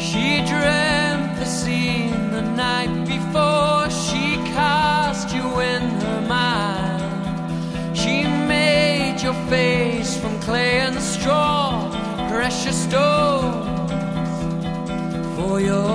She dreamt the scene the night before. She cast you in her mind. She made your face from clay and straw, precious stones for your